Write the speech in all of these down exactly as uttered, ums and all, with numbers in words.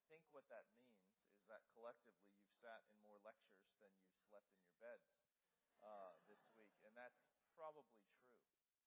think what that means is that collectively you've sat in more lectures than you've slept in your beds uh, this week, and that's probably true.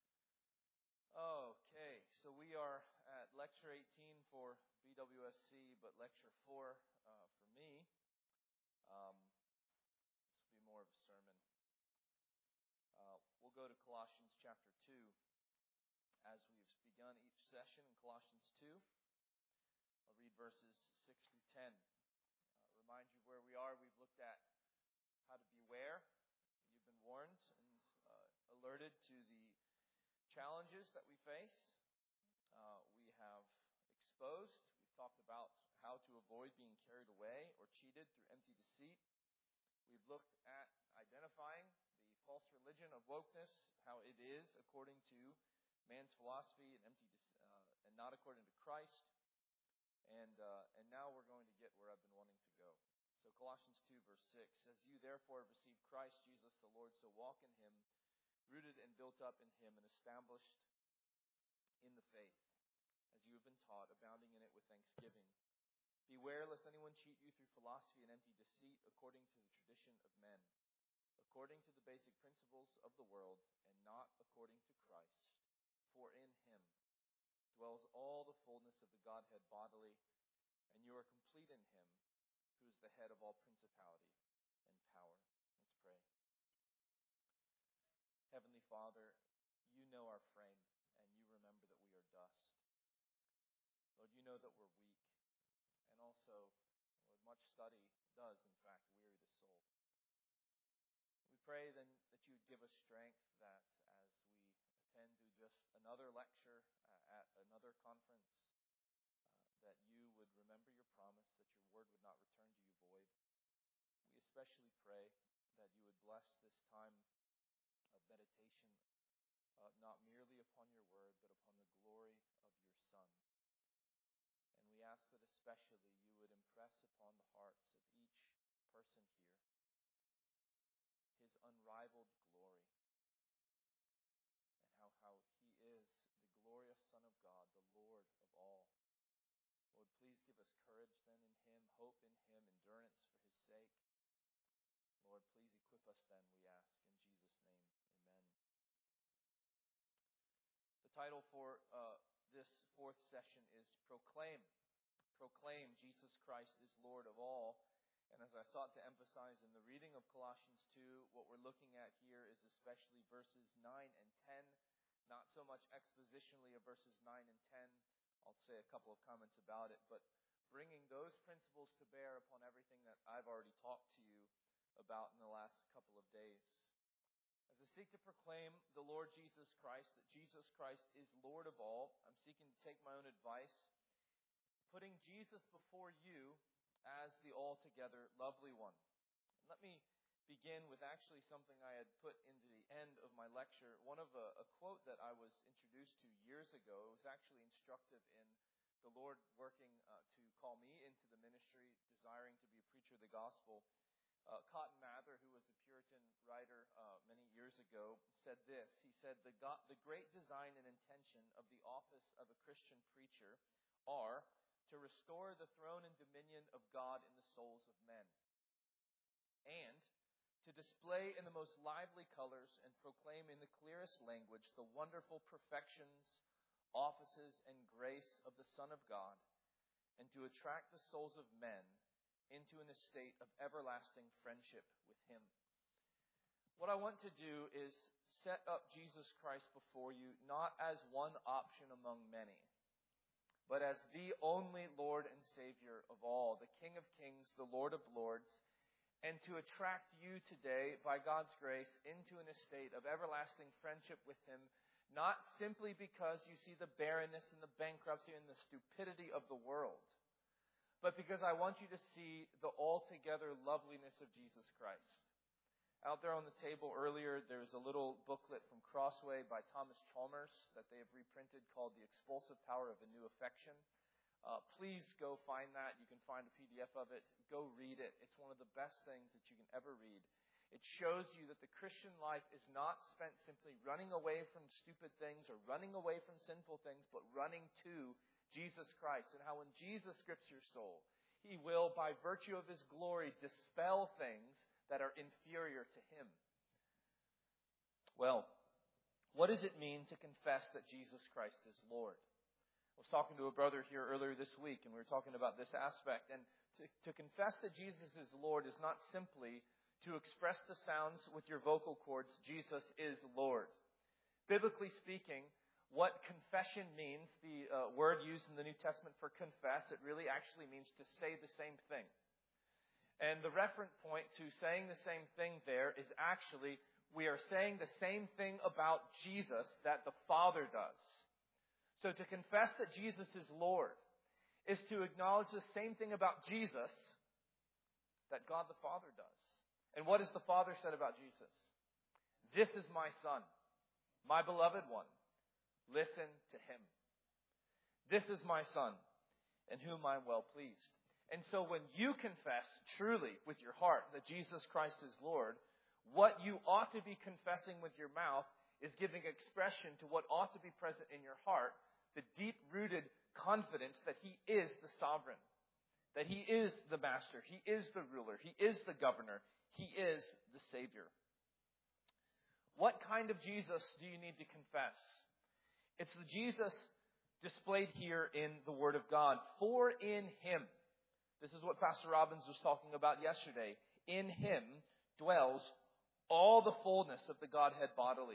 Okay, so we are at lecture eighteen for B W S C, but lecture four uh, for me. Um, this will be more of a sermon. Uh, we'll go to Colossians chapter two, as we've begun each session in Colossians two. I'll read verses six through ten. Uh, remind you where we are. We've looked at how to beware. You've been warned and uh, alerted to the challenges that we face. Uh, we have exposed. We've talked about how to avoid being carried away or cheated through empty deceit. We've looked at identifying the false religion of wokeness, how it is according to man's philosophy and empty uh, and not according to Christ. And uh, and now we're going to get where I've been wanting to go. So Colossians two verse six says, "You therefore have received Christ Jesus the Lord, so walk in Him, rooted and built up in Him, and established in the faith, as you have been taught, abounding in it with thanksgiving. Beware lest anyone cheat you through philosophy and empty deceit, according to the tradition of men, according to the basic principles of the world, and not according to Christ. For in Him dwells all the fullness of the Godhead bodily, and you are complete in Him, who is the head of all principality and power." Let's pray. Heavenly Father, you know our frame, and you remember that we are dust. Lord, you know that we're weak, and also, Lord, much study does, in fact, weary the soul. We pray then that you would give us strength, that as we attend to just another lecture uh, at another conference, uh, that you would remember your promise, that your word would not return to you void. We especially pray that you would bless this time of meditation, uh, not merely upon your word, but upon the glory of your Son. And we ask that especially you would impress upon the hearts of each person here His unrivaled glory, and how, how He is the glorious Son of God, the Lord of all. Lord, please give us courage then in Him, hope in Him, endurance for His sake. Lord, please equip us then, we ask, in Jesus' name. Amen. The title for uh, this fourth session is Proclaim. Proclaim Jesus Christ is Lord of all. And as I sought to emphasize in the reading of Colossians two, what we're looking at here is especially verses nine and ten, not so much expositionally of verses nine and ten. I'll say a couple of comments about it, but bringing those principles to bear upon everything that I've already talked to you about in the last couple of days. As I seek to proclaim the Lord Jesus Christ, that Jesus Christ is Lord of all, I'm seeking to take my own advice, putting Jesus before you as the altogether lovely one. And let me begin with actually something I had put into the end of my lecture. One of a, a quote that I was introduced to years ago. It was actually instructive in the Lord working uh, to call me into the ministry, desiring to be a preacher of the gospel. Uh, Cotton Mather, who was a Puritan writer uh, many years ago, said this. He said, the, God, the great design and intention of the office of a Christian preacher are to restore the throne and dominion of God in the souls of men, and to display in the most lively colors and proclaim in the clearest language the wonderful perfections, offices, and grace of the Son of God, and to attract the souls of men into an estate of everlasting friendship with Him. What I want to do is set up Jesus Christ before you, not as one option among many, but as the only Lord and Savior of all, the King of Kings, the Lord of Lords, and to attract you today, by God's grace, into an estate of everlasting friendship with Him, not simply because you see the barrenness and the bankruptcy and the stupidity of the world, but because I want you to see the altogether loveliness of Jesus Christ. Out there on the table earlier, there's a little booklet from Crossway by Thomas Chalmers that they have reprinted called The Expulsive Power of a New Affection. Uh, please go find that. You can find a P D F of it. Go read it. It's one of the best things that you can ever read. It shows you that the Christian life is not spent simply running away from stupid things or running away from sinful things, but running to Jesus Christ, and how when Jesus grips your soul, He will, by virtue of His glory, dispel things that are inferior to Him. Well, what does it mean to confess that Jesus Christ is Lord? I was talking to a brother here earlier this week, and we were talking about this aspect. And to, to confess that Jesus is Lord is not simply to express the sounds with your vocal cords, Jesus is Lord. Biblically speaking, what confession means, the uh, word used in the New Testament for confess, it really actually means to say the same thing. And the referent point to saying the same thing there is actually, we are saying the same thing about Jesus that the Father does. So to confess that Jesus is Lord is to acknowledge the same thing about Jesus that God the Father does. And what has the Father said about Jesus? This is my Son, my beloved one. Listen to Him. This is my Son, in whom I am well pleased. And so when you confess truly with your heart that Jesus Christ is Lord, what you ought to be confessing with your mouth is giving expression to what ought to be present in your heart, the deep-rooted confidence that He is the sovereign, that He is the master, He is the ruler, He is the governor, He is the Savior. What kind of Jesus do you need to confess? It's the Jesus displayed here in the Word of God. For in Him, this is what Pastor Robbins was talking about yesterday, in Him dwells all the fullness of the Godhead bodily.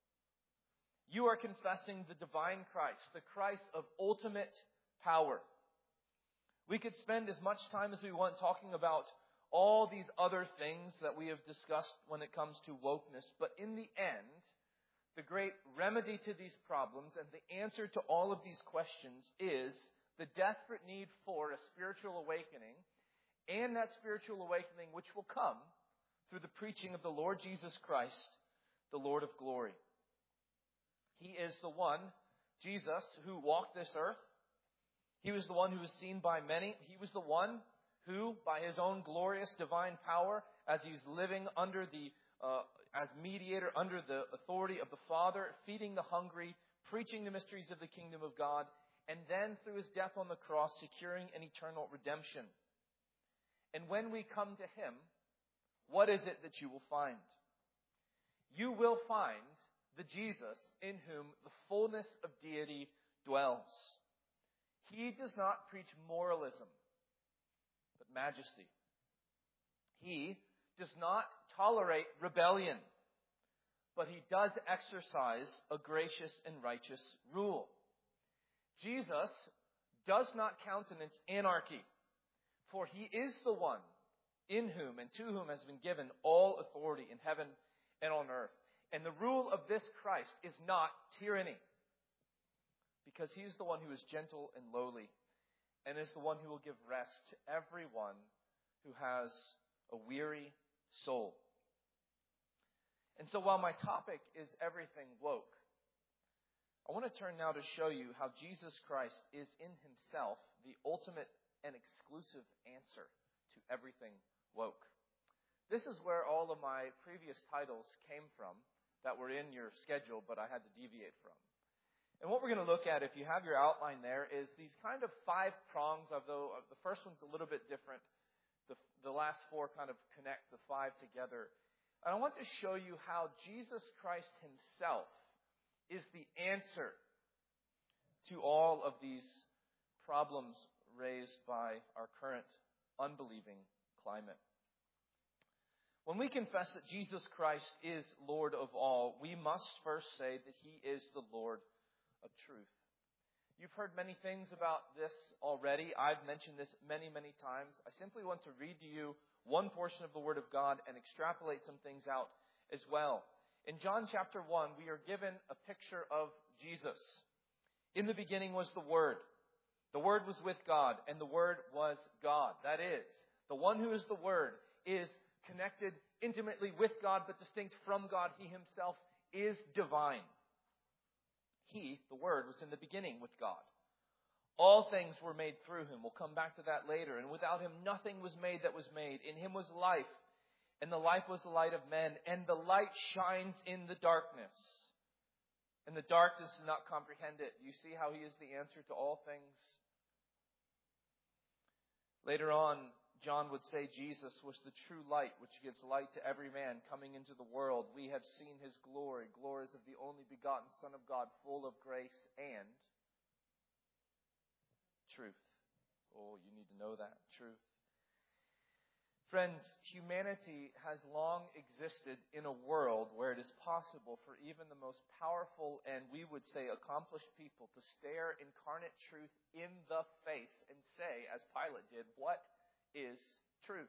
You are confessing the divine Christ, the Christ of ultimate power. We could spend as much time as we want talking about all these other things that we have discussed when it comes to wokeness, but in the end, the great remedy to these problems and the answer to all of these questions is the desperate need for a spiritual awakening, and that spiritual awakening which will come through the preaching of the Lord Jesus Christ, the Lord of glory. He is the one, Jesus, who walked this earth. He was the one who was seen by many. He was the one who, by His own glorious divine power, as He's living under the Uh, as mediator under the authority of the Father, feeding the hungry, preaching the mysteries of the kingdom of God, and then through His death on the cross, securing an eternal redemption. And when we come to Him, what is it that you will find? You will find the Jesus in whom the fullness of deity dwells. He does not preach moralism, but majesty. He does not tolerate rebellion, but He does exercise a gracious and righteous rule. Jesus does not countenance anarchy, for He is the one in whom and to whom has been given all authority in heaven and on earth. And the rule of this Christ is not tyranny, because He is the one who is gentle and lowly, and is the one who will give rest to everyone who has a weary soul. And so while my topic is everything woke, I want to turn now to show you how Jesus Christ is in Himself the ultimate and exclusive answer to everything woke. This is where all of my previous titles came from that were in your schedule, but I had to deviate from. And what we're going to look at, if you have your outline there, is these kind of five prongs, although the first one's a little bit different. The, the last four kind of connect the five together. And I want to show you how Jesus Christ Himself is the answer to all of these problems raised by our current unbelieving climate. When we confess that Jesus Christ is Lord of all, we must first say that He is the Lord of truth. You've heard many things about this already. I've mentioned this many, many times. I simply want to read to you one portion of the Word of God and extrapolate some things out as well. In John chapter one, we are given a picture of Jesus. In the beginning was the Word. The Word was with God, and the Word was God. That is, the one who is the Word is connected intimately with God, but distinct from God. He Himself is divine. He, the Word, was in the beginning with God. All things were made through Him. We'll come back to that later. And without Him, nothing was made that was made. In Him was life, and the life was the light of men. And the light shines in the darkness, and the darkness does not comprehend it. You see how He is the answer to all things? Later on, John would say Jesus was the true light, which gives light to every man coming into the world. We have seen his glory, glories of the only begotten Son of God, full of grace and truth. Oh, you need to know that. Truth. Friends, humanity has long existed in a world where it is possible for even the most powerful and, we would say, accomplished people to stare incarnate truth in the face and say, as Pilate did, what is truth?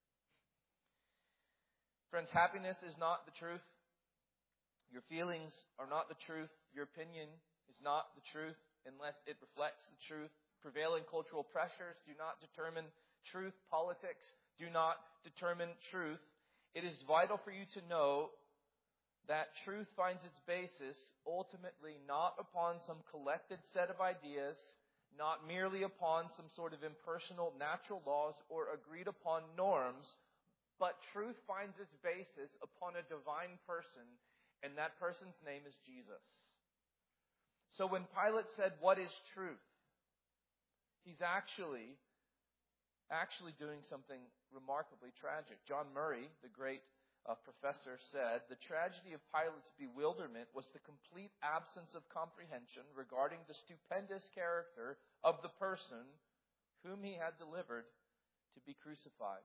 Friends, happiness is not the truth. Your feelings are not the truth. Your opinion is not the truth unless it reflects the truth. Prevailing cultural pressures do not determine truth. Politics do not determine truth. It is vital for you to know that truth finds its basis ultimately not upon some collected set of ideas, not merely upon some sort of impersonal natural laws or agreed upon norms, but truth finds its basis upon a divine person, and that person's name is Jesus. So when Pilate said, "What is truth?" he's actually actually doing something remarkably tragic. John Murray, the great uh, professor, said, "The tragedy of Pilate's bewilderment was the complete absence of comprehension regarding the stupendous character of the person whom he had delivered to be crucified."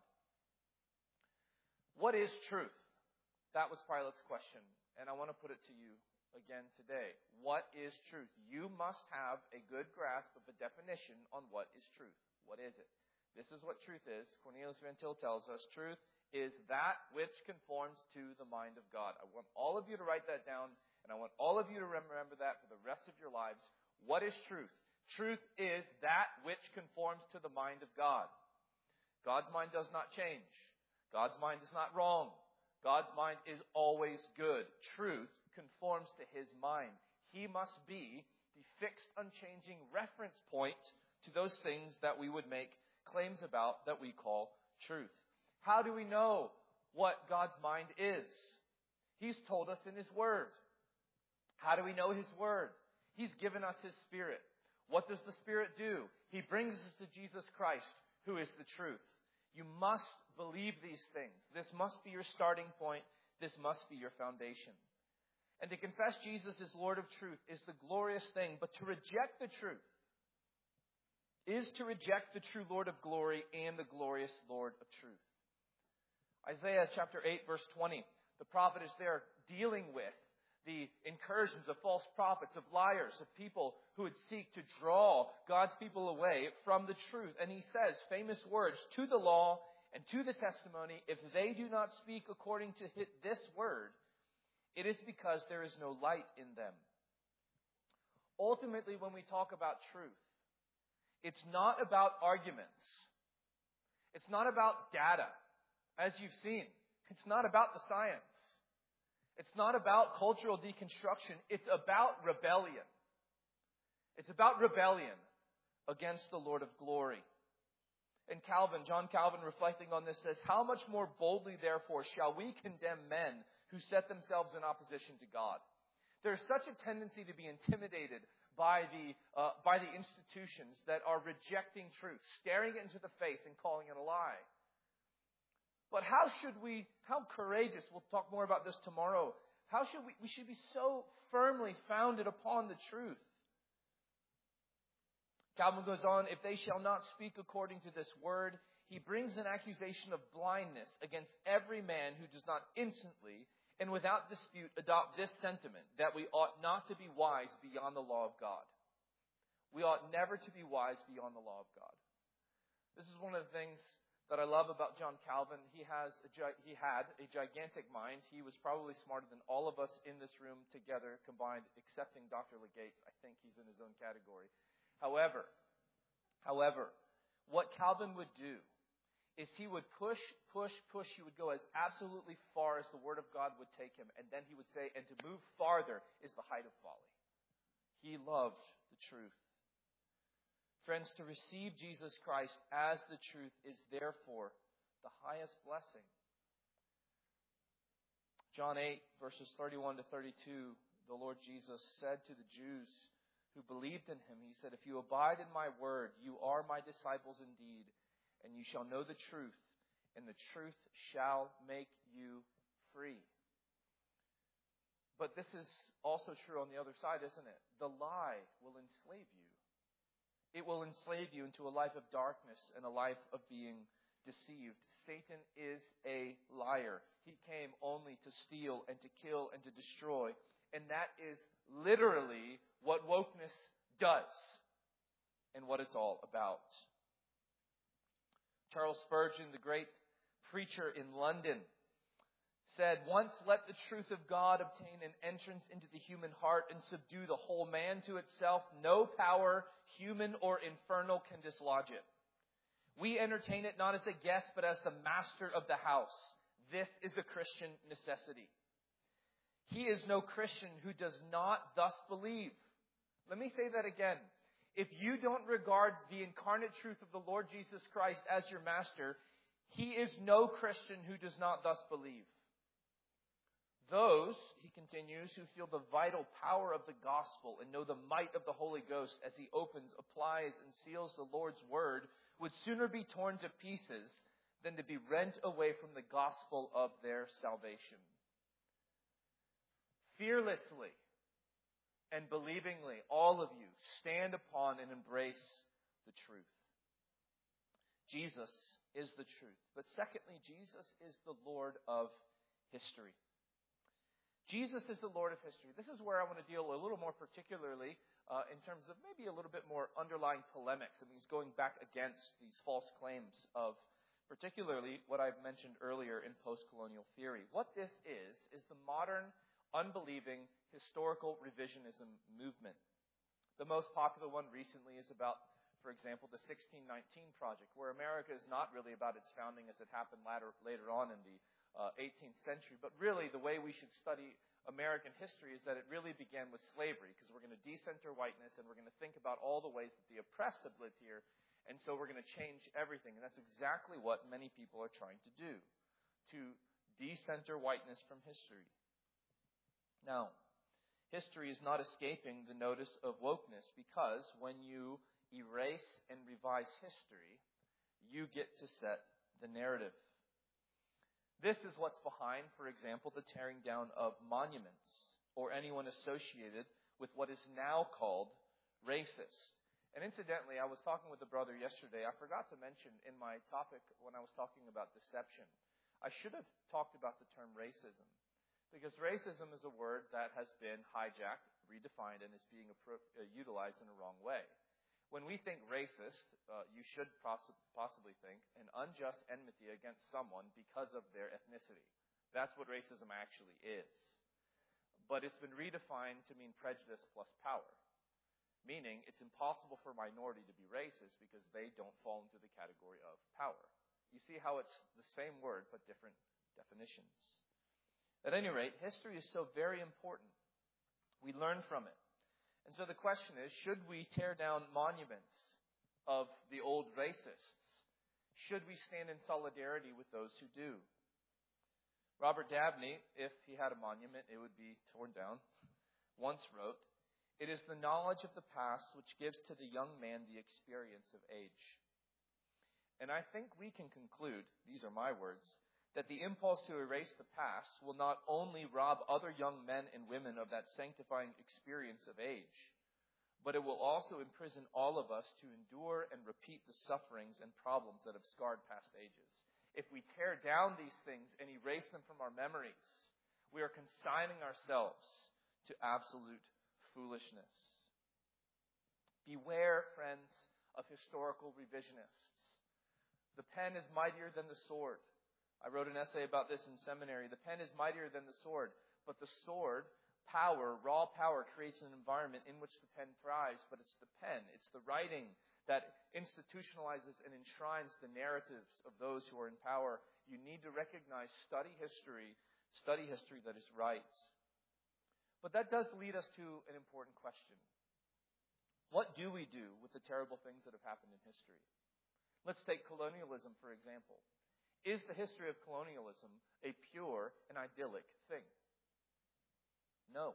What is truth? That was Pilate's question, and I want to put it to you again today. What is truth? You must have a good grasp of a definition on what is truth. What is it? This is what truth is. Cornelius Van Til tells us truth is that which conforms to the mind of God. I want all of you to write that down, and I want all of you to remember that for the rest of your lives. What is truth? Truth is that which conforms to the mind of God. God's mind does not change. God's mind is not wrong. God's mind is always good. Truth conforms to his mind. He must be the fixed, unchanging reference point to those things that we would make claims about that we call truth. How do we know what God's mind is? He's told us in his word. How do we know his word? He's given us his Spirit. What does the Spirit do? He brings us to Jesus Christ, who is the truth. You must believe these things. This must be your starting point. This must be your foundation. And to confess Jesus as Lord of truth is the glorious thing, but to reject the truth is to reject the true Lord of glory and the glorious Lord of truth. Isaiah chapter eight, verse twenty. The prophet is there dealing with the incursions of false prophets, of liars, of people who would seek to draw God's people away from the truth. And he says famous words, "To the law and to the testimony, if they do not speak according to this word, it is because there is no light in them." Ultimately, when we talk about truth, it's not about arguments. It's not about data, as you've seen. It's not about the science. It's not about cultural deconstruction. It's about rebellion. It's about rebellion against the Lord of glory. And Calvin, John Calvin, reflecting on this, says, "How much more boldly, therefore, shall we condemn men who set themselves in opposition to God?" There's such a tendency to be intimidated by the uh, by the institutions that are rejecting truth, staring it into the face and calling it a lie. But how should we, how courageous, we'll talk more about this tomorrow, how should we, we should be so firmly founded upon the truth. Calvin goes on, "If they shall not speak according to this word," he brings an accusation of blindness against every man who does not instantly and without dispute adopt this sentiment, that we ought not to be wise beyond the law of God. We ought never to be wise beyond the law of God. This is one of the things that I love about John Calvin. He has a, he had a gigantic mind. He was probably smarter than all of us in this room together combined, excepting Doctor Legates. I think he's in his own category. However, however, what Calvin would do is he would push, push, push. He would go as absolutely far as the Word of God would take him. And then he would say, and to move farther is the height of folly. He loved the truth. Friends, to receive Jesus Christ as the truth is therefore the highest blessing. John eight, verses thirty-one to thirty-two, the Lord Jesus said to the Jews who believed in him, he said, "If you abide in my word, you are my disciples indeed, and you shall know the truth, and the truth shall make you free. But this is also true on the other side, isn't it? The lie will enslave you. It will enslave you into a life of darkness and a life of being deceived. Satan is a liar. He came only to steal and to kill and to destroy. And that is literally what wokeness does and what it's all about. Charles Spurgeon, the great preacher in London, said, "Once let the truth of God obtain an entrance into the human heart and subdue the whole man to itself, no power, human or infernal, can dislodge it. We entertain it not as a guest, but as the master of the house. This is a Christian necessity. He is no Christian who does not thus believe." Let me say that again. If you don't regard the incarnate truth of the Lord Jesus Christ as your master, he is no Christian who does not thus believe. Those, he continues, who feel the vital power of the gospel and know the might of the Holy Ghost as he opens, applies, and seals the Lord's word would sooner be torn to pieces than to be rent away from the gospel of their salvation. Fearlessly and believingly, all of you, stand upon and embrace the truth. Jesus is the truth. But secondly, Jesus is the Lord of history. Jesus is the Lord of history. This is where I want to deal a little more particularly uh, in terms of maybe a little bit more underlying polemics. It means going back against these false claims of particularly what I've mentioned earlier in post-colonial theory. What this is, is the modern, unbelieving, historical revisionism movement. The most popular one recently is about, for example, the sixteen nineteen Project, where America is not really about its founding as it happened later, later on in the uh, eighteenth century, but really the way we should study American history is that it really began with slavery, because we're going to decenter whiteness and we're going to think about all the ways that the oppressed have lived here, and so we're going to change everything. And that's exactly what many people are trying to do, to decenter whiteness from history. Now, history is not escaping the notice of wokeness, because when you erase and revise history, you get to set the narrative. This is what's behind, for example, the tearing down of monuments or anyone associated with what is now called racist. And incidentally, I was talking with a brother yesterday. I forgot to mention in my topic when I was talking about deception, I should have talked about the term racism. Because racism is a word that has been hijacked, redefined, and is being appro- uh, utilized in a wrong way. When we think racist, uh, you should poss- possibly think an unjust enmity against someone because of their ethnicity. That's what racism actually is. But it's been redefined to mean prejudice plus power. Meaning it's impossible for a minority to be racist because they don't fall into the category of power. You see how it's the same word but different definitions. At any rate, history is so very important. We learn from it. And so the question is, should we tear down monuments of the old racists? Should we stand in solidarity with those who do? Robert Dabney, if he had a monument, it would be torn down, once wrote, "It is the knowledge of the past which gives to the young man the experience of age." And I think we can conclude, these are my words, that the impulse to erase the past will not only rob other young men and women of that sanctifying experience of age, but it will also imprison all of us to endure and repeat the sufferings and problems that have scarred past ages. If we tear down these things and erase them from our memories, we are consigning ourselves to absolute foolishness. Beware, friends, of historical revisionists. The pen is mightier than the sword. I wrote an essay about this in seminary. The pen is mightier than the sword, but the sword, power, raw power, creates an environment in which the pen thrives, but it's the pen, it's the writing that institutionalizes and enshrines the narratives of those who are in power. You need to recognize, study history, study history that is right. But that does lead us to an important question. What do we do with the terrible things that have happened in history? Let's take colonialism, for example. Is the history of colonialism a pure and idyllic thing? No.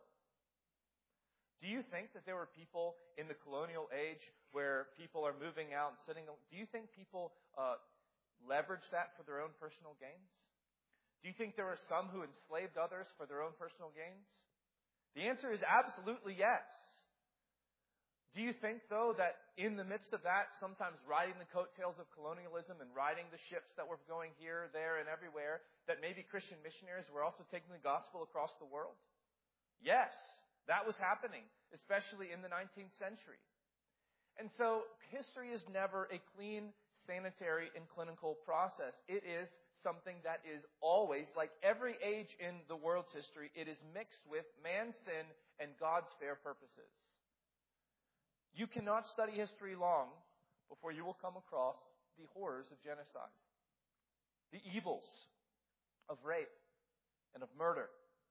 Do you think that there were people in the colonial age where people are moving out and sitting? Do you think people uh, leverage that for their own personal gains? Do you think there were some who enslaved others for their own personal gains? The answer is absolutely yes. Do you think, though, that in the midst of that, sometimes riding the coattails of colonialism and riding the ships that were going here, there, and everywhere, that maybe Christian missionaries were also taking the gospel across the world? Yes, that was happening, especially in the nineteenth century. And so history is never a clean, sanitary, and clinical process. It is something that is always, like every age in the world's history, it is mixed with man's sin and God's fair purposes. You cannot study history long before you will come across the horrors of genocide, the evils of rape and of murder,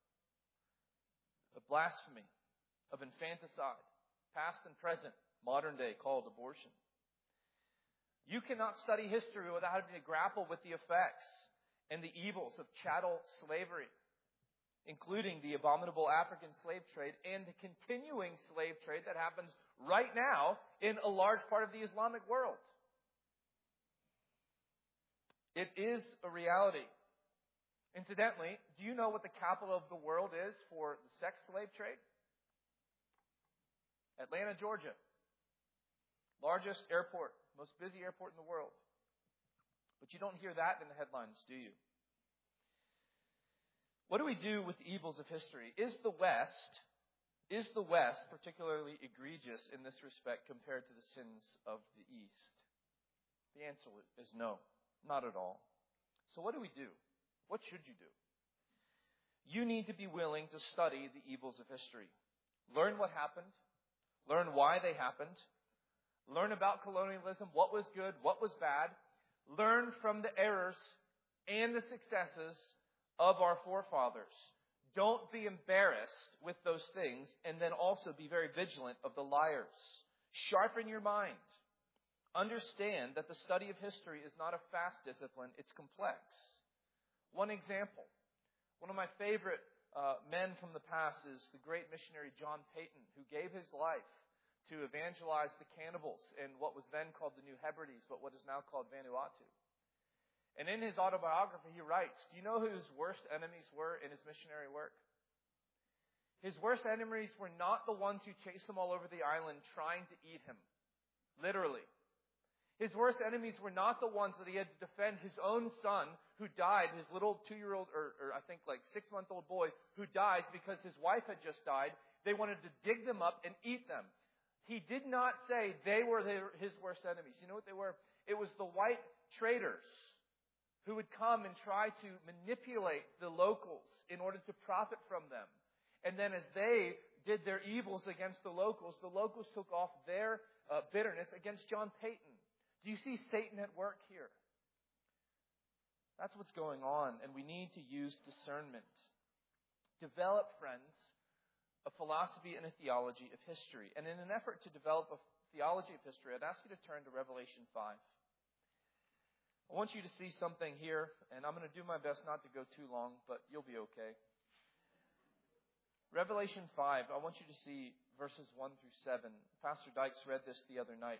of blasphemy, of infanticide, past and present, modern day called abortion. You cannot study history without having to grapple with the effects and the evils of chattel slavery, including the abominable African slave trade and the continuing slave trade that happens right now in a large part of the Islamic world. It is a reality. Incidentally, do you know what the capital of the world is for the sex slave trade? Atlanta, Georgia. Largest airport, most busy airport in the world. But you don't hear that in the headlines, do you? What do we do with the evils of history? Is the West, is the West particularly egregious in this respect compared to the sins of the East? The answer is no, not at all. So what do we do? What should you do? You need to be willing to study the evils of history. Learn what happened. Learn why they happened. Learn about colonialism, what was good, what was bad. Learn from the errors and the successes of our forefathers. Don't be embarrassed with those things, and then also be very vigilant of the liars. Sharpen your mind. Understand that the study of history is not a fast discipline, it's complex. One example. One of my favorite uh, men from the past is the great missionary John Paton, who gave his life to evangelize the cannibals in what was then called the New Hebrides, but what is now called Vanuatu. And in his autobiography, he writes, do you know who his worst enemies were in his missionary work? His worst enemies were not the ones who chased him all over the island trying to eat him. Literally. His worst enemies were not the ones that he had to defend his own son who died, his little two-year-old, or, or I think like six-month-old boy who dies because his wife had just died. They wanted to dig them up and eat them. He did not say they were his worst enemies. You know what they were? It was the white traders who would come and try to manipulate the locals in order to profit from them. And then as they did their evils against the locals, the locals took off their uh, bitterness against John Paton. Do you see Satan at work here? That's what's going on, and we need to use discernment. Develop, friends, a philosophy and a theology of history. And in an effort to develop a theology of history, I'd ask you to turn to Revelation five. I want you to see something here, and I'm going to do my best not to go too long, but you'll be okay. Revelation five, I want you to see verses one through seven. Pastor Dykes read this the other night.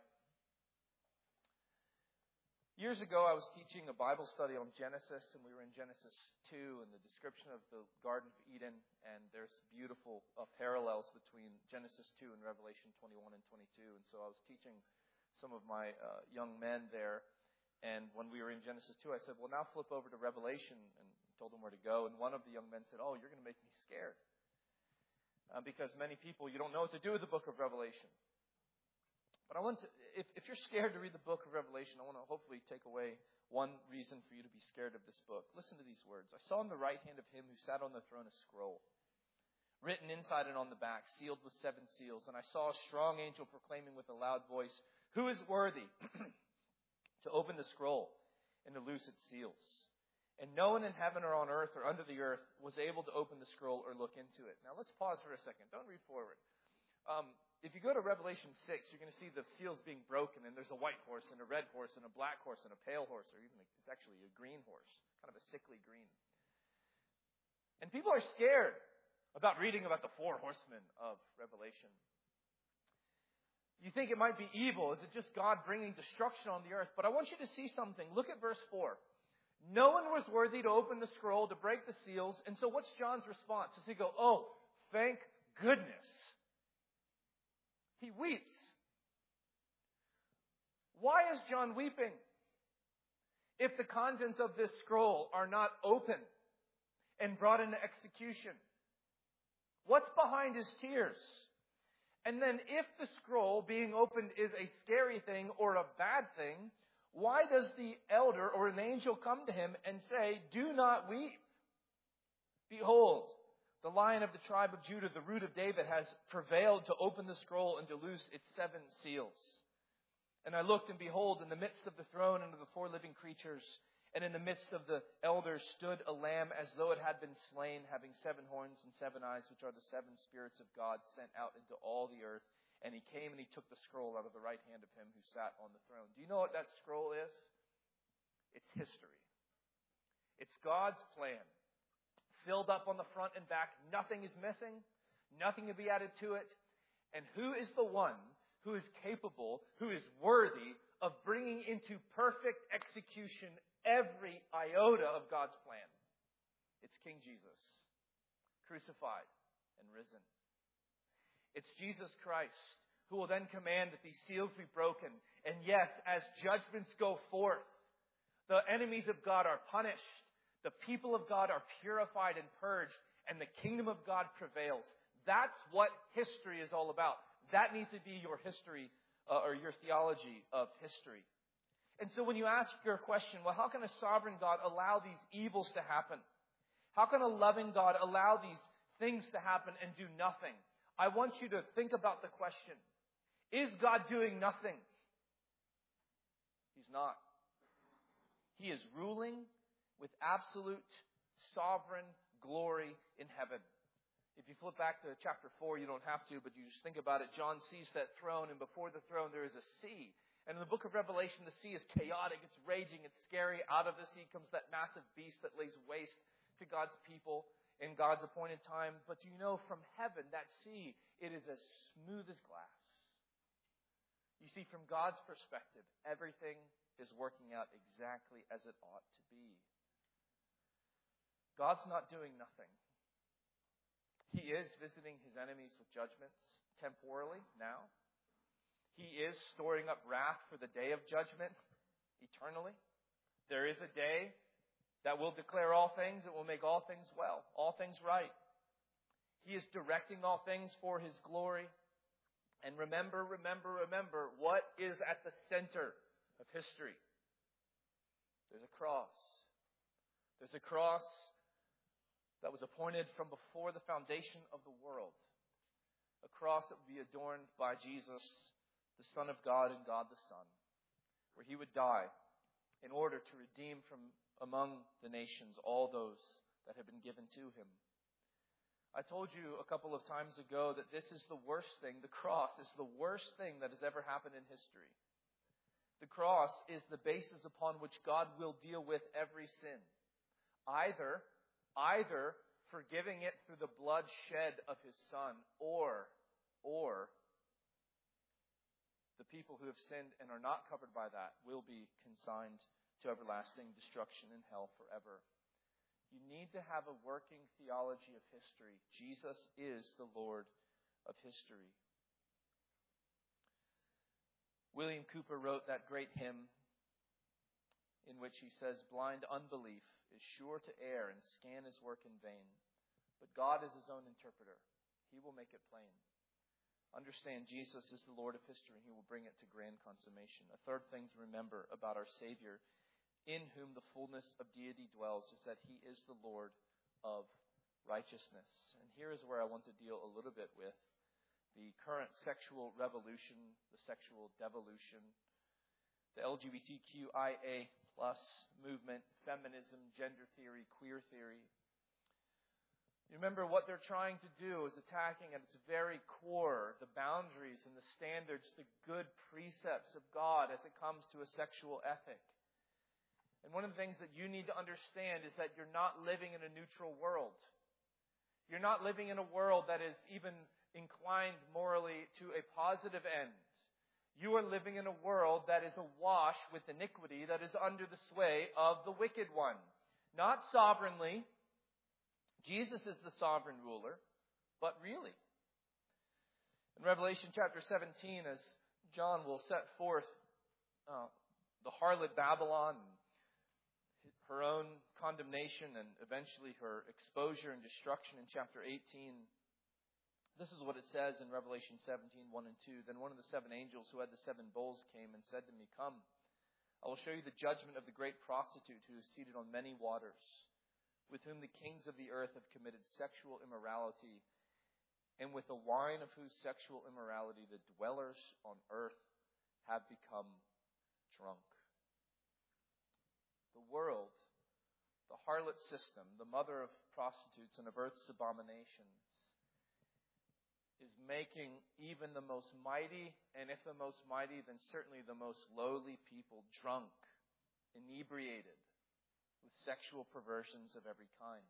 Years ago, I was teaching a Bible study on Genesis, and we were in Genesis two and the description of the Garden of Eden, and there's beautiful uh, parallels between Genesis two and Revelation twenty-one and twenty-two. And so I was teaching some of my uh, young men there, and when we were in Genesis two, I said, well, now flip over to Revelation, and told them where to go. And one of the young men said, oh, you're going to make me scared. Uh, because many people, you don't know what to do with the book of Revelation. But I want to, if, if you're scared to read the book of Revelation, I want to hopefully take away one reason for you to be scared of this book. Listen to these words. I saw in the right hand of him who sat on the throne a scroll, written inside and on the back, sealed with seven seals. And I saw a strong angel proclaiming with a loud voice, who is worthy to open the scroll and to loose its seals? And no one in heaven or on earth or under the earth was able to open the scroll or look into it. Now let's pause for a second. Don't read forward. Um, If you go to Revelation six, you're going to see the seals being broken, and there's a white horse and a red horse and a black horse and a pale horse, or even a, it's actually a green horse, kind of a sickly green. And people are scared about reading about the four horsemen of Revelation. You think it might be evil. Is it just God bringing destruction on the earth? But I want you to see something. Look at verse four. No one was worthy to open the scroll, to break the seals. And so what's John's response? Does he go, oh, thank goodness? He weeps. Why is John weeping? If the contents of this scroll are not open and brought into execution, what's behind his tears? And then if the scroll being opened is a scary thing or a bad thing, why does the elder or an angel come to him and say, do not weep? Behold, the Lion of the tribe of Judah, the Root of David, has prevailed to open the scroll and to loose its seven seals. And I looked, and behold, in the midst of the throne and of the four living creatures, and in the midst of the elders stood a lamb as though it had been slain, having seven horns and seven eyes, which are the seven spirits of God sent out into all the earth. And he came and he took the scroll out of the right hand of him who sat on the throne. Do you know what that scroll is? It's history. It's God's plan. Filled up on the front and back. Nothing is missing. Nothing to be added to it. And who is the one who is capable, who is worthy of bringing into perfect execution every iota of God's plan? It's King Jesus, crucified and risen. It's Jesus Christ who will then command that these seals be broken. And yes, as judgments go forth, the enemies of God are punished. The people of God are purified and purged. And the kingdom of God prevails. That's what history is all about. That needs to be your history uh, or your theology of history. And so when you ask your question, well, how can a sovereign God allow these evils to happen? How can a loving God allow these things to happen and do nothing? I want you to think about the question. Is God doing nothing? He's not. He is ruling with absolute sovereign glory in heaven. If you flip back to chapter four, you don't have to, but you just think about it. John sees that throne, and before the throne there is a sea. And in the book of Revelation, the sea is chaotic, it's raging, it's scary. Out of the sea comes that massive beast that lays waste to God's people in God's appointed time. But you know, from heaven, that sea, it is as smooth as glass. You see, from God's perspective, everything is working out exactly as it ought to be. God's not doing nothing. He is visiting his enemies with judgments temporally now. He is storing up wrath for the day of judgment eternally. There is a day that will declare all things, it will make all things well, all things right. He is directing all things for his glory. And remember, remember, remember, what is at the center of history? There's a cross. There's a cross that was appointed from before the foundation of the world. A cross that would be adorned by Jesus, the Son of God and God the Son, where he would die in order to redeem from among the nations all those that have been given to him. I told you a couple of times ago that this is the worst thing. The cross is the worst thing that has ever happened in history. The cross is the basis upon which God will deal with every sin. Either, either forgiving it through the blood shed of his Son, or, or the people who have sinned and are not covered by that will be consigned to everlasting destruction in hell forever. You need to have a working theology of history. Jesus is the Lord of history. William Cooper wrote that great hymn in which he says, "Blind unbelief is sure to err and scan his work in vain. But God is his own interpreter. He will make it plain. Understand, Jesus is the Lord of history, and he will bring it to grand consummation." A third thing to remember about our Savior, in whom the fullness of deity dwells, is that he is the Lord of righteousness. And here is where I want to deal a little bit with the current sexual revolution, the sexual devolution, the L G B T Q I A plus movement, feminism, gender theory, queer theory. You remember what they're trying to do is attacking at its very core the boundaries and the standards, the good precepts of God as it comes to a sexual ethic. And one of the things that you need to understand is that you're not living in a neutral world. You're not living in a world that is even inclined morally to a positive end. You are living in a world that is awash with iniquity, that is under the sway of the wicked one. Not sovereignly. Jesus is the sovereign ruler, but really. In Revelation chapter seventeen, as John will set forth uh, the harlot Babylon, her own condemnation, and eventually her exposure and destruction in chapter eighteen, this is what it says in Revelation seventeen, one and two. Then one of the seven angels who had the seven bowls came and said to me, Come, I will show you the judgment of the great prostitute who is seated on many waters, with whom the kings of the earth have committed sexual immorality, and with the wine of whose sexual immorality the dwellers on earth have become drunk. The world, the harlot system, the mother of prostitutes and of earth's abominations, is making even the most mighty, and if the most mighty, then certainly the most lowly people drunk, inebriated with sexual perversions of every kind.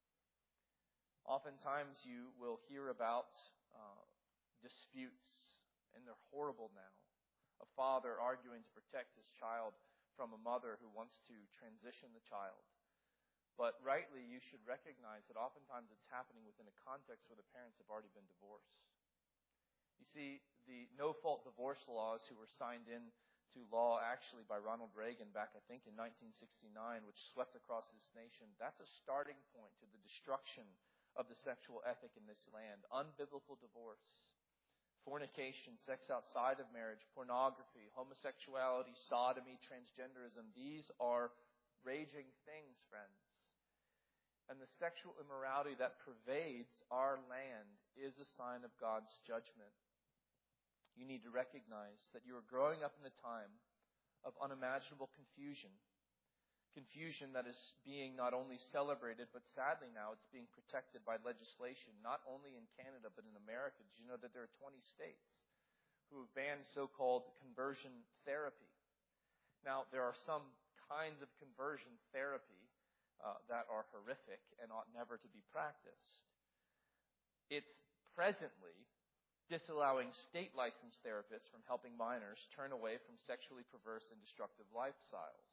Oftentimes you will hear about uh, disputes, and they're horrible now. A father arguing to protect his child from a mother who wants to transition the child. But rightly, you should recognize that oftentimes it's happening within a context where the parents have already been divorced. You see, the no-fault divorce laws who were signed in to law actually by Ronald Reagan back, I think, in nineteen sixty-nine, which swept across this nation, that's a starting point to the destruction of the sexual ethic in this land. Unbiblical divorce, fornication, sex outside of marriage, pornography, homosexuality, sodomy, transgenderism. These are raging things, friends. And the sexual immorality that pervades our land is a sign of God's judgment. You need to recognize that you are growing up in a time of unimaginable confusion. Confusion that is being not only celebrated, but sadly now it's being protected by legislation, not only in Canada, but in America. Did you know that there are twenty states who have banned so-called conversion therapy? Now, there are some kinds of conversion therapy Uh, that are horrific and ought never to be practiced. It's presently disallowing state licensed therapists from helping minors turn away from sexually perverse and destructive lifestyles.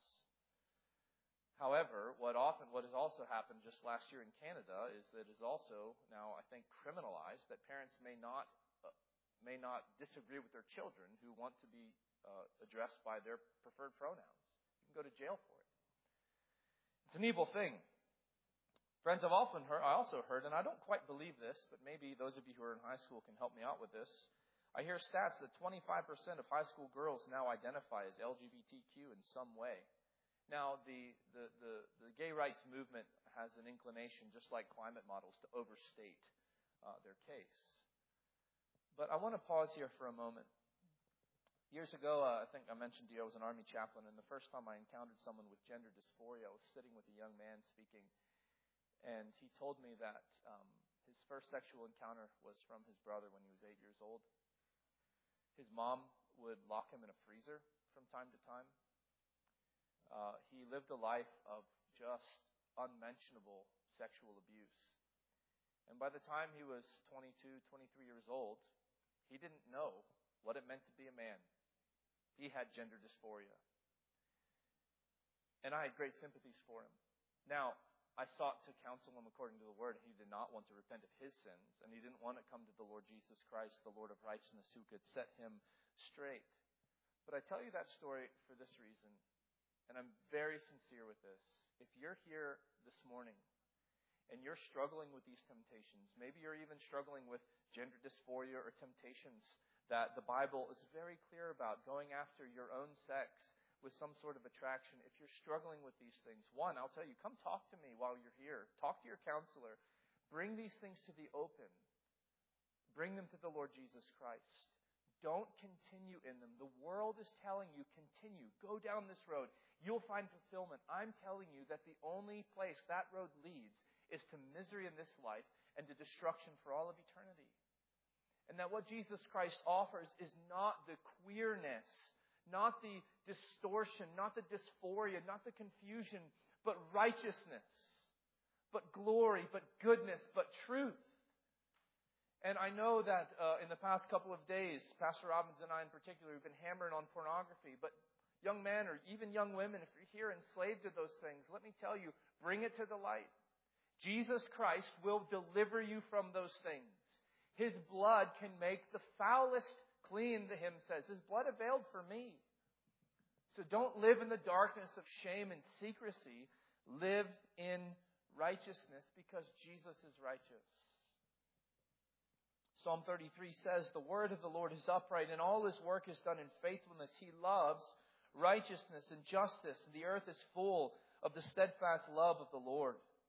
However, what often, what has also happened just last year in Canada is that it is also now, I think, criminalized that parents may not uh, may not disagree with their children who want to be uh, addressed by their preferred pronouns. You can go to jail for it. It's an evil thing. Friends, I've often heard, I also heard, and I don't quite believe this, but maybe those of you who are in high school can help me out with this. I hear stats that twenty-five percent of high school girls now identify as L G B T Q in some way. Now, the, the, the, the gay rights movement has an inclination, just like climate models, to overstate uh, their case. But I want to pause here for a moment. Years ago, uh, I think I mentioned to you I was an Army chaplain, and the first time I encountered someone with gender dysphoria, I was sitting with a young man speaking, and he told me that um, his first sexual encounter was from his brother when he was eight years old. His mom would lock him in a freezer from time to time. Uh, he lived a life of just unmentionable sexual abuse. And by the time he was twenty-two, twenty-three years old, he didn't know what it meant to be a man. He had gender dysphoria. And I had great sympathies for him. Now, I sought to counsel him according to the Word. He did not want to repent of his sins, and he didn't want to come to the Lord Jesus Christ, the Lord of righteousness, who could set him straight. But I tell you that story for this reason, and I'm very sincere with this. If you're here this morning and you're struggling with these temptations, maybe you're even struggling with gender dysphoria or temptations that the Bible is very clear about, going after your own sex with some sort of attraction. If you're struggling with these things, one, I'll tell you, come talk to me while you're here. Talk to your counselor. Bring these things to the open. Bring them to the Lord Jesus Christ. Don't continue in them. The world is telling you, continue. Go down this road. You'll find fulfillment. I'm telling you that the only place that road leads is to misery in this life and to destruction for all of eternity. And that what Jesus Christ offers is not the queerness, not the distortion, not the dysphoria, not the confusion, but righteousness, but glory, but goodness, but truth. And I know that uh, in the past couple of days, Pastor Robbins and I in particular, have been hammering on pornography. But young men or even young women, if you're here enslaved to those things, let me tell you, bring it to the light. Jesus Christ will deliver you from those things. His blood can make the foulest clean, the hymn says. His blood availed for me. So don't live in the darkness of shame and secrecy. Live in righteousness because Jesus is righteous. Psalm thirty-three says, the word of the Lord is upright, and all His work is done in faithfulness. He loves righteousness and justice, and the earth is full of the steadfast love of the Lord.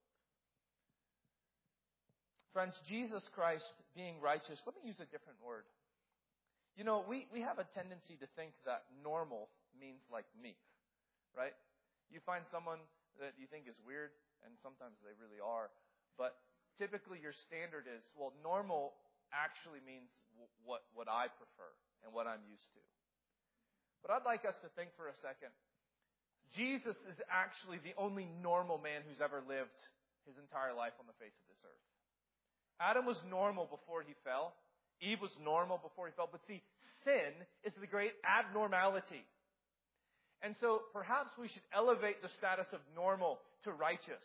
Friends, Jesus Christ being righteous, let me use a different word. You know, we, we have a tendency to think that normal means like me, right? You find someone that you think is weird, and sometimes they really are, but typically your standard is, well, normal actually means what, what I prefer and what I'm used to. But I'd like us to think for a second. Jesus is actually the only normal man who's ever lived his entire life on the face of this earth. Adam was normal before he fell. Eve was normal before he fell. But see, sin is the great abnormality. And so perhaps we should elevate the status of normal to righteous.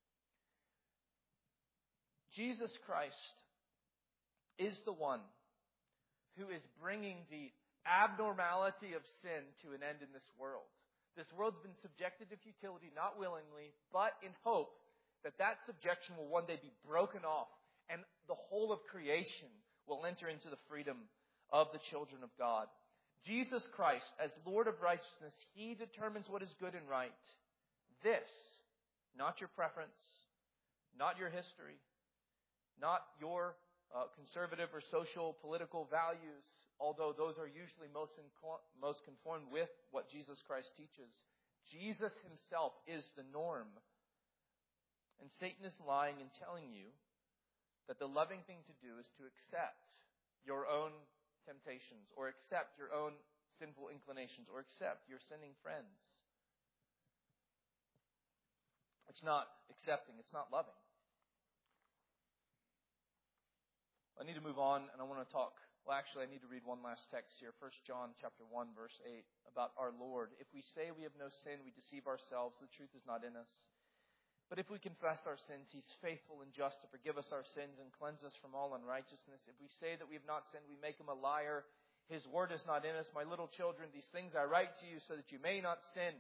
Jesus Christ is the one who is bringing the abnormality of sin to an end in this world. This world's been subjected to futility, not willingly, but in hope that that subjection will one day be broken off and the whole of creation will enter into the freedom of the children of God. Jesus Christ, as Lord of righteousness, He determines what is good and right. This, not your preference, not your history, not your Uh, conservative or social, political values, although those are usually most in, most conformed with what Jesus Christ teaches. Jesus Himself is the norm. And Satan is lying and telling you that the loving thing to do is to accept your own temptations, or accept your own sinful inclinations, or accept your sinning friends. It's not accepting, it's not loving. I need to move on, and I want to talk. Well, actually, I need to read one last text here. First John chapter one, verse eight, about our Lord. If we say we have no sin, we deceive ourselves. The truth is not in us. But if we confess our sins, He's faithful and just to forgive us our sins and cleanse us from all unrighteousness. If we say that we have not sinned, we make Him a liar. His word is not in us. My little children, these things I write to you so that you may not sin.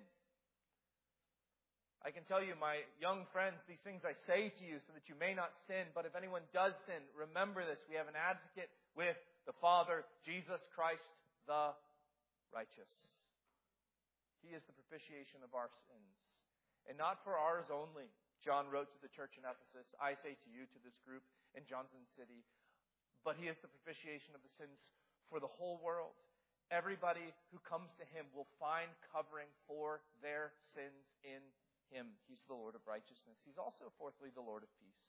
I can tell you, my young friends, these things I say to you so that you may not sin. But if anyone does sin, remember this. We have an advocate with the Father, Jesus Christ, the righteous. He is the propitiation of our sins. And not for ours only. John wrote to the church in Ephesus, I say to you, to this group in Johnson City, but He is the propitiation of the sins for the whole world. Everybody who comes to Him will find covering for their sins in Him. He's the Lord of righteousness. He's also, fourthly, the Lord of peace.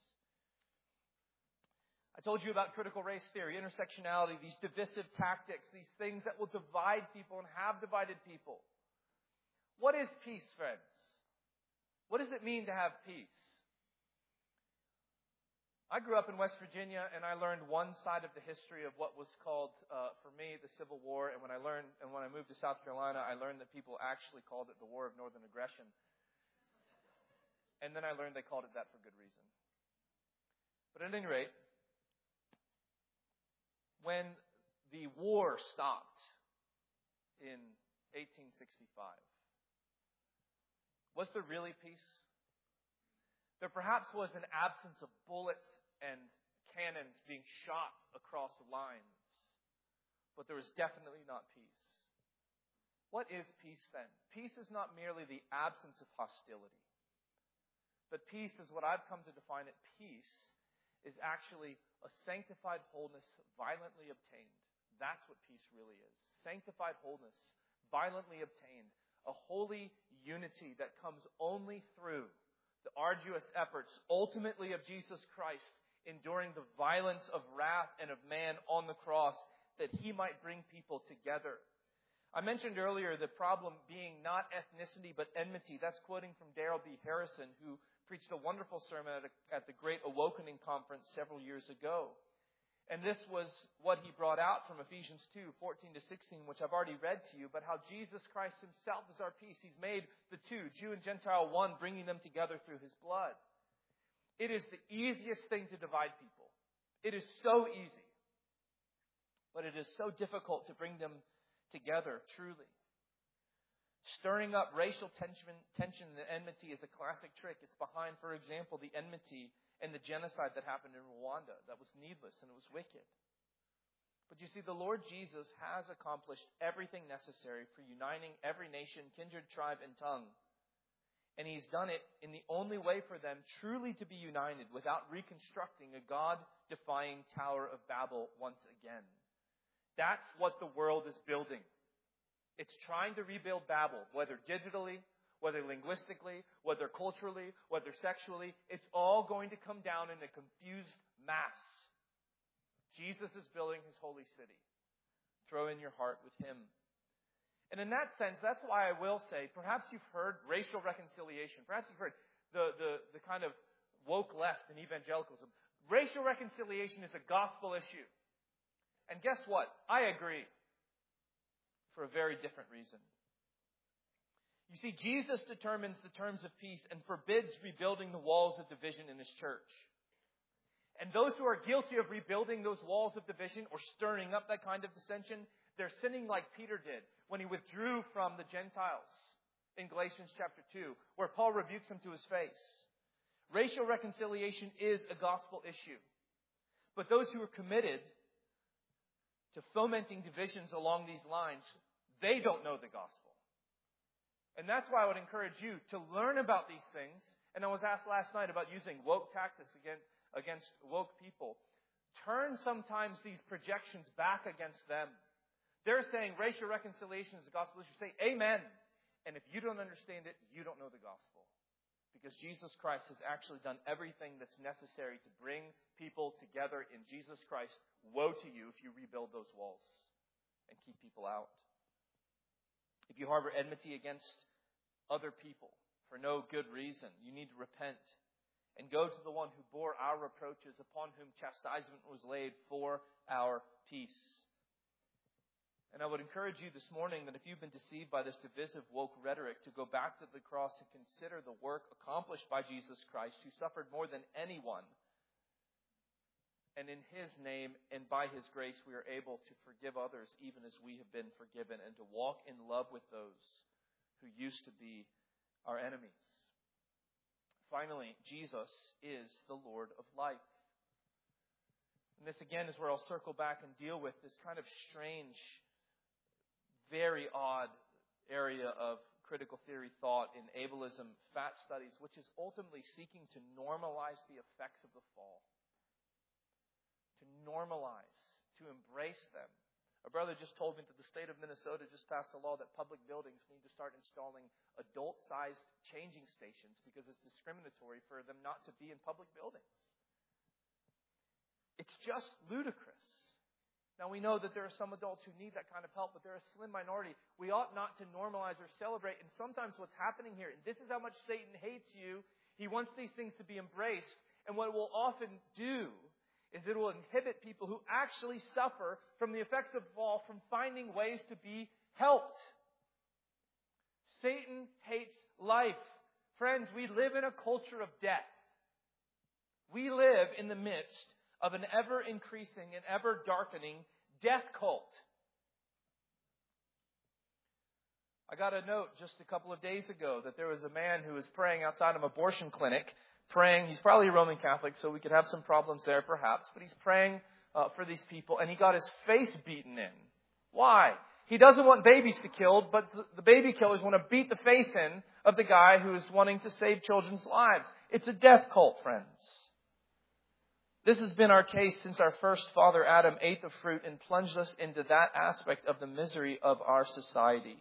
I told you about critical race theory, intersectionality, these divisive tactics, these things that will divide people and have divided people. What is peace, friends? What does it mean to have peace? I grew up in West Virginia, and I learned one side of the history of what was called, uh, for me, the Civil War. And when I learned, and when I moved to South Carolina, I learned that people actually called it the War of Northern Aggression. And then I learned they called it that for good reason. But at any rate, when the war stopped in eighteen sixty-five, was there really peace? There perhaps was an absence of bullets and cannons being shot across lines, but there was definitely not peace. What is peace then? Peace is not merely the absence of hostility. But peace is what I've come to define it. Peace is actually a sanctified wholeness violently obtained. That's what peace really is. Sanctified wholeness, violently obtained. A holy unity that comes only through the arduous efforts, ultimately of Jesus Christ, enduring the violence of wrath and of man on the cross, that He might bring people together. I mentioned earlier the problem being not ethnicity but enmity. That's quoting from Darrell B. Harrison, who preached a wonderful sermon at, a, at the Great Awakening Conference several years ago. And this was what he brought out from Ephesians two, fourteen to sixteen, which I've already read to you, but how Jesus Christ himself is our peace. He's made the two, Jew and Gentile, one, bringing them together through his blood. It is the easiest thing to divide people. It is so easy. But it is so difficult to bring them together, truly. Stirring up racial tension, tension and enmity is a classic trick. It's behind, for example, the enmity and the genocide that happened in Rwanda. That was needless and it was wicked. But you see, the Lord Jesus has accomplished everything necessary for uniting every nation, kindred, tribe, and tongue. And he's done it in the only way for them truly to be united without reconstructing a God-defying Tower of Babel once again. That's what the world is building. It's trying to rebuild Babel, whether digitally, whether linguistically, whether culturally, whether sexually. It's all going to come down in a confused mass. Jesus is building his holy city. Throw in your heart with him. And in that sense, that's why I will say, perhaps you've heard racial reconciliation. Perhaps you've heard the, the, the kind of woke left in evangelicalism. Racial reconciliation is a gospel issue. And guess what? I agree. For a very different reason. You see, Jesus determines the terms of peace and forbids rebuilding the walls of division in his church. And those who are guilty of rebuilding those walls of division or stirring up that kind of dissension, they're sinning like Peter did when he withdrew from the Gentiles in Galatians chapter two, where Paul rebukes him to his face. Racial reconciliation is a gospel issue. But those who are committed to fomenting divisions along these lines, they don't know the gospel. And that's why I would encourage you to learn about these things. And I was asked last night about using woke tactics against, against woke people. Turn sometimes these projections back against them. They're saying racial reconciliation is the gospel issue. Say amen. And if you don't understand it, you don't know the gospel. Because Jesus Christ has actually done everything that's necessary to bring people together in Jesus Christ. Woe to you if you rebuild those walls and keep people out. If you harbor enmity against other people for no good reason, you need to repent and go to the one who bore our reproaches, upon whom chastisement was laid for our peace. And I would encourage you this morning that if you've been deceived by this divisive woke rhetoric, to go back to the cross and consider the work accomplished by Jesus Christ, who suffered more than anyone. And in his name and by his grace, we are able to forgive others even as we have been forgiven, and to walk in love with those who used to be our enemies. Finally, Jesus is the Lord of life. And this again is where I'll circle back and deal with this kind of strange, very odd area of critical theory thought in ableism, fat studies, which is ultimately seeking to normalize the effects of the fall. To normalize, to embrace them. A brother just told me that the state of Minnesota just passed a law that public buildings need to start installing adult-sized changing stations because it's discriminatory for them not to be in public buildings. It's just ludicrous. Now, we know that there are some adults who need that kind of help, but they're a slim minority. We ought not to normalize or celebrate. And sometimes what's happening here, and this is how much Satan hates you, he wants these things to be embraced. And what it will often do is it will inhibit people who actually suffer from the effects of the fall from finding ways to be helped. Satan hates life. Friends, we live in a culture of death. We live in the midst of an ever-increasing and ever-darkening death cult. I got a note just a couple of days ago that there was a man who was praying outside of an abortion clinic, praying. He's probably a Roman Catholic, so we could have some problems there perhaps, but he's praying uh, for these people, and he got his face beaten in. Why? He doesn't want babies to be killed, but the baby killers want to beat the face in of the guy who is wanting to save children's lives. It's a death cult, friends. This has been our case since our first father Adam ate the fruit and plunged us into that aspect of the misery of our society.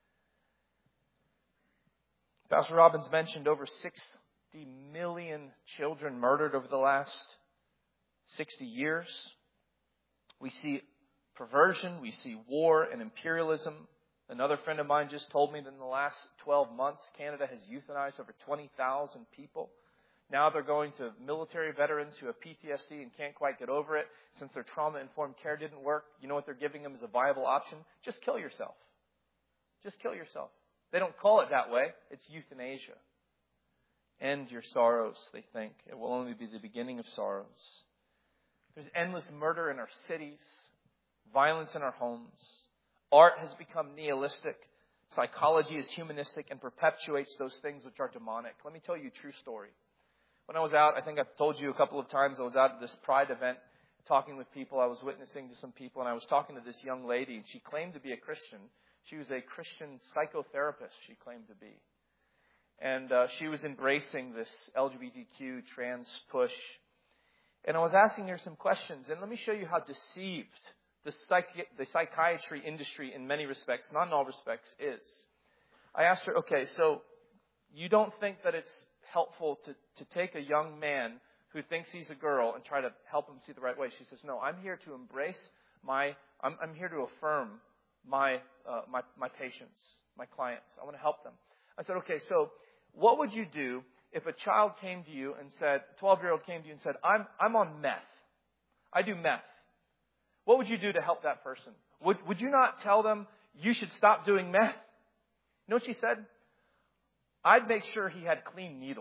Pastor Robbins mentioned over sixty million children murdered over the last sixty years. We see perversion, we see war and imperialism. Another friend of mine just told me that in the last twelve months, Canada has euthanized over twenty thousand people. Now they're going to military veterans who have P T S D and can't quite get over it. Since their trauma-informed care didn't work, you know what they're giving them as a viable option? Just kill yourself. Just kill yourself. They don't call it that way. It's euthanasia. End your sorrows, they think. It will only be the beginning of sorrows. There's endless murder in our cities, violence in our homes. Art has become nihilistic. Psychology is humanistic and perpetuates those things which are demonic. Let me tell you a true story. When I was out, I think I've told you a couple of times, I was out at this Pride event talking with people. I was witnessing to some people, and I was talking to this young lady, and she claimed to be a Christian. She was a Christian psychotherapist, she claimed to be. And uh, she was embracing this L G B T Q trans push. And I was asking her some questions. And let me show you how deceived the, psychi- the psychiatry industry in many respects, not in all respects, is. I asked her, okay, so you don't think that it's helpful to, to take a young man who thinks he's a girl and try to help him see the right way? She says, no, I'm here to embrace my, I'm, I'm here to affirm my, uh, my, my patients, my clients. I want to help them. I said, okay, so what would you do if a child came to you and said, a twelve-year-old came to you and said, I'm, I'm on meth. I do meth. What would you do to help that person? Would, would you not tell them you should stop doing meth? You know what she said? I'd make sure he had clean needles.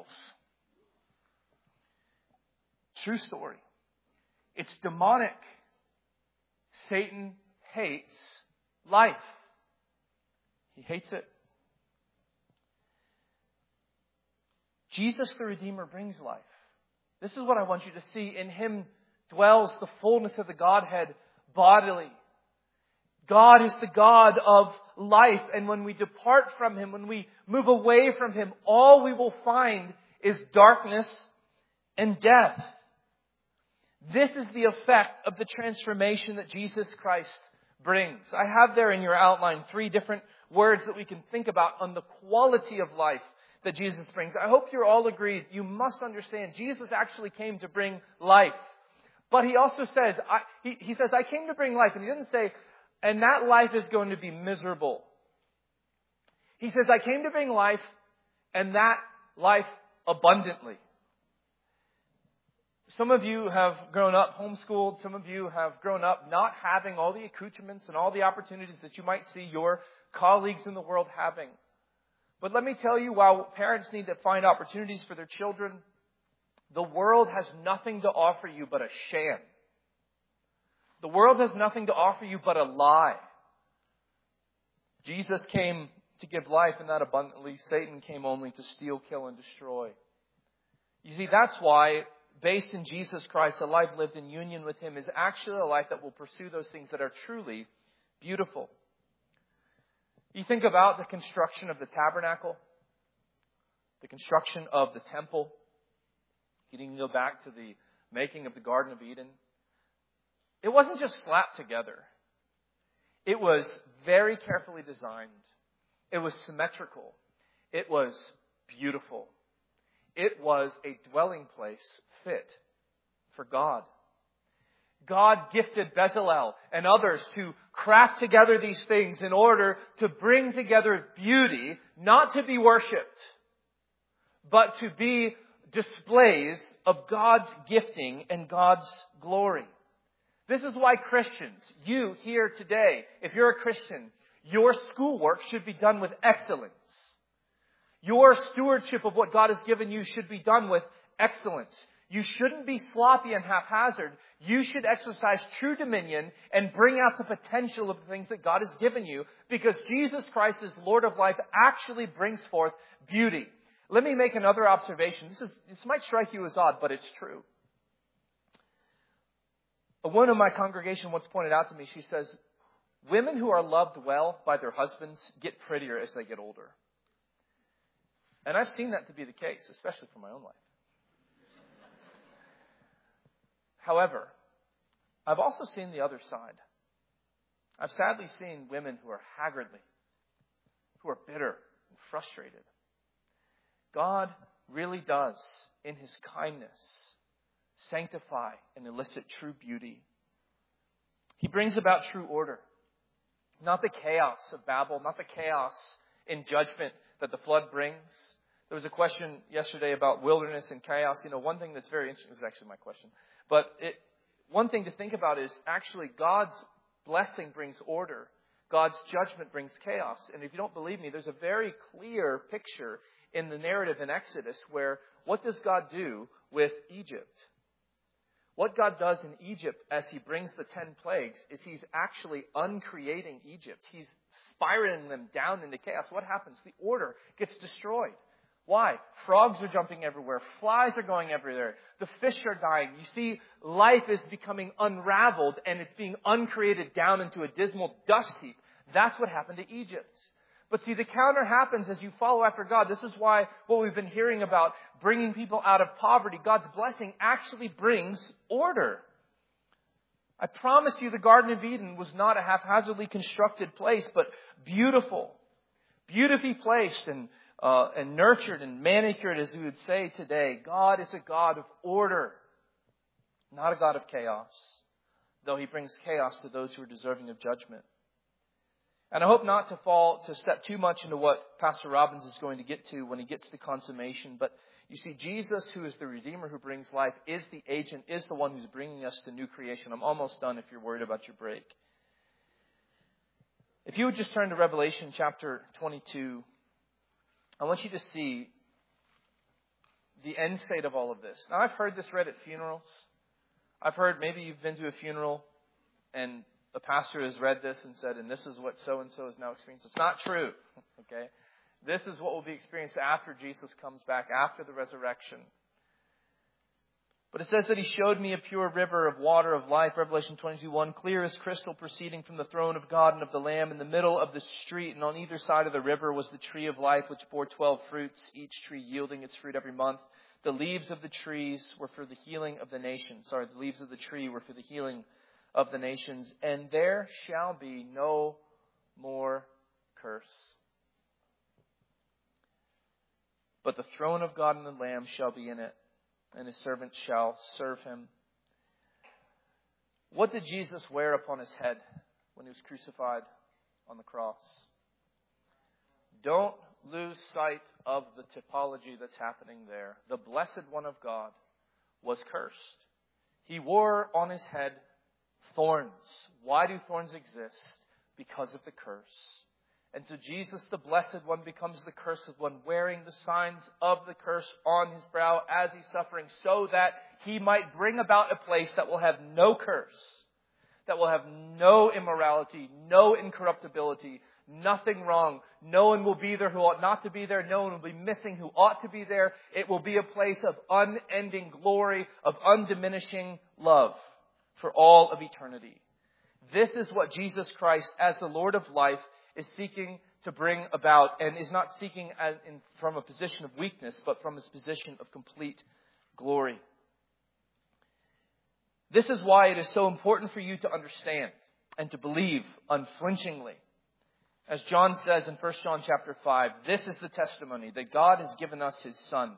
True story. It's demonic. Satan hates life. He hates it. Jesus the Redeemer brings life. This is what I want you to see. In Him dwells the fullness of the Godhead bodily. God is the God of life. And when we depart from Him, when we move away from Him, all we will find is darkness and death. This is the effect of the transformation that Jesus Christ brings. I have there in your outline three different words that we can think about on the quality of life that Jesus brings. I hope you're all agreed. You must understand Jesus actually came to bring life. But He also says, I, he, he says, I came to bring life. And He doesn't say, and that life is going to be miserable. He says, I came to bring life, and that life abundantly. Some of you have grown up homeschooled. Some of you have grown up not having all the accoutrements and all the opportunities that you might see your colleagues in the world having. But let me tell you, while parents need to find opportunities for their children, the world has nothing to offer you but a sham. The world has nothing to offer you but a lie. Jesus came to give life, and that abundantly. Satan came only to steal, kill, and destroy. You see, that's why, based in Jesus Christ, a life lived in union with Him is actually a life that will pursue those things that are truly beautiful. You think about the construction of the tabernacle, the construction of the temple. You can go back to the making of the Garden of Eden. It wasn't just slapped together. It was very carefully designed. It was symmetrical. It was beautiful. It was a dwelling place fit for God. God gifted Bezalel and others to craft together these things in order to bring together beauty, not to be worshipped, but to be displays of God's gifting and God's glory. This is why Christians, you here today, if you're a Christian, your schoolwork should be done with excellence. Your stewardship of what God has given you should be done with excellence. You shouldn't be sloppy and haphazard. You should exercise true dominion and bring out the potential of the things that God has given you, because Jesus Christ as Lord of life actually brings forth beauty. Let me make another observation. This is this might strike you as odd, but it's true. A woman in my congregation once pointed out to me, she says, women who are loved well by their husbands get prettier as they get older. And I've seen that to be the case, especially for my own life. However, I've also seen the other side. I've sadly seen women who are haggardly, who are bitter and frustrated. God really does, in His kindness, sanctify and elicit true beauty. He brings about true order. Not the chaos of Babel, not the chaos in judgment that the flood brings. There was a question yesterday about wilderness and chaos. You know, one thing that's very interesting, it was actually my question. But it, one thing to think about is actually God's blessing brings order. God's judgment brings chaos. And if you don't believe me, there's a very clear picture in the narrative in Exodus where what does God do with Egypt? What God does in Egypt as he brings the ten plagues is he's actually uncreating Egypt. He's spiraling them down into chaos. What happens? The order gets destroyed. Why? Frogs are jumping everywhere. Flies are going everywhere. The fish are dying. You see, life is becoming unraveled and it's being uncreated down into a dismal dust heap. That's what happened to Egypt. But see, the counter happens as you follow after God. This is why what we've been hearing about bringing people out of poverty, God's blessing actually brings order. I promise you the Garden of Eden was not a haphazardly constructed place, but beautiful, beautifully placed and Uh, and nurtured and manicured, as we would say today. God is a God of order, not a God of chaos, though he brings chaos to those who are deserving of judgment. And I hope not to fall, to step too much into what Pastor Robbins is going to get to when he gets to consummation. But you see, Jesus, who is the Redeemer who brings life, is the agent, is the one who's bringing us to new creation. I'm almost done if you're worried about your break. If you would just turn to Revelation chapter twenty-two, I want you to see the end state of all of this. Now, I've heard this read at funerals. I've heard maybe you've been to a funeral and the pastor has read this and said, and this is what so-and-so is now experiencing. It's not true, okay? This is what will be experienced after Jesus comes back, after the resurrection. But it says that he showed me a pure river of water of life, Revelation twenty-two one, clear as crystal, proceeding from the throne of God and of the Lamb. In the middle of the street and on either side of the river was the tree of life, which bore twelve fruits, each tree yielding its fruit every month. The leaves of the trees were for the healing of the nations. Sorry, the leaves of the tree were for the healing of the nations. And there shall be no more curse. But the throne of God and the Lamb shall be in it, and his servants shall serve him. What did Jesus wear upon his head when he was crucified on the cross? Don't lose sight of the typology that's happening there. The blessed one of God was cursed. He wore on his head thorns. Why do thorns exist? Because of the curse. And so Jesus, the blessed one, becomes the cursed one, wearing the signs of the curse on his brow as he's suffering, so that he might bring about a place that will have no curse, that will have no immorality, no incorruptibility, nothing wrong. No one will be there who ought not to be there. No one will be missing who ought to be there. It will be a place of unending glory, of undiminishing love for all of eternity. This is what Jesus Christ, as the Lord of life, is seeking to bring about, and is not seeking as in, from a position of weakness, but from his position of complete glory. This is why it is so important for you to understand and to believe unflinchingly. As John says in First John chapter five, this is the testimony that God has given us his Son,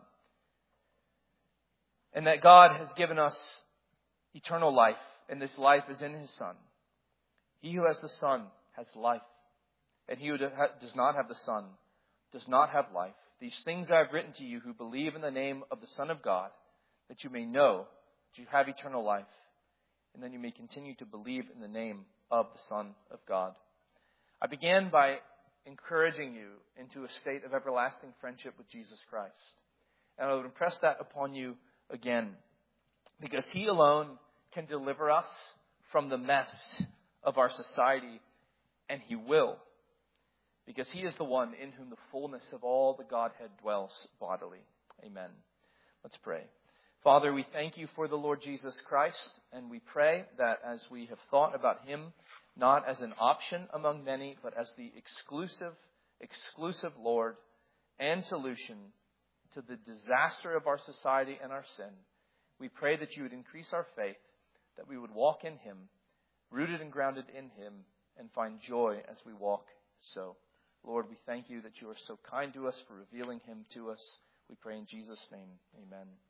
and that God has given us eternal life, and this life is in his Son. He who has the Son has life. And he who does not have the Son does not have life. These things I have written to you who believe in the name of the Son of God, that you may know that you have eternal life, and then you may continue to believe in the name of the Son of God. I began by encouraging you into a state of everlasting friendship with Jesus Christ. And I would impress that upon you again, because he alone can deliver us from the mess of our society, and he will. Because he is the one in whom the fullness of all the Godhead dwells bodily. Amen. Let's pray. Father, we thank you for the Lord Jesus Christ, and we pray that as we have thought about him, not as an option among many, but as the exclusive, exclusive Lord and solution to the disaster of our society and our sin, we pray that you would increase our faith, that we would walk in him, rooted and grounded in him, and find joy as we walk so. Lord, we thank you that you are so kind to us for revealing him to us. We pray in Jesus' name. Amen.